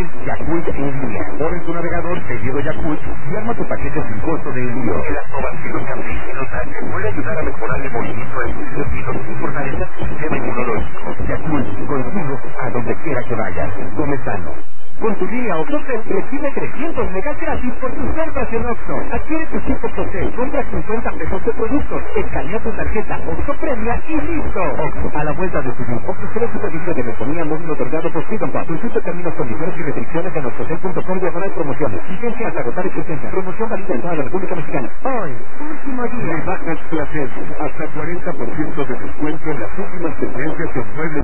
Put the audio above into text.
fácil, Yakult envía. Pon en tu navegador pedido Yakult y arma tu paquete sin costo de envío. Las novas y los campesinos puede ayudar a mejorar el movimiento de tus tejidos y fortalecer tu sistema inmunológico. Yakult, contigo a donde quiera que vayas. Come sano. Con tu línea Oxxo recibe 300 megas gratis por tus compras en Oxxo. Adquiere tu chip Oxxo, compra 50 pesos de productos, escanea tu tarjeta Oxxo Premia y listo. Oxxo, a la vuelta de tu vida. Oxxo será tu servicio de telefonía móvil otorgado por Freedom. Consulta términos, condiciones y restricciones en oxxocel.com/promociones. Vigencia hasta agotar existencia. Promoción válida en toda la República Mexicana. Hoy, último día. Rebajas Placer. Hasta 40% de descuento en las últimas tendencias en muebles.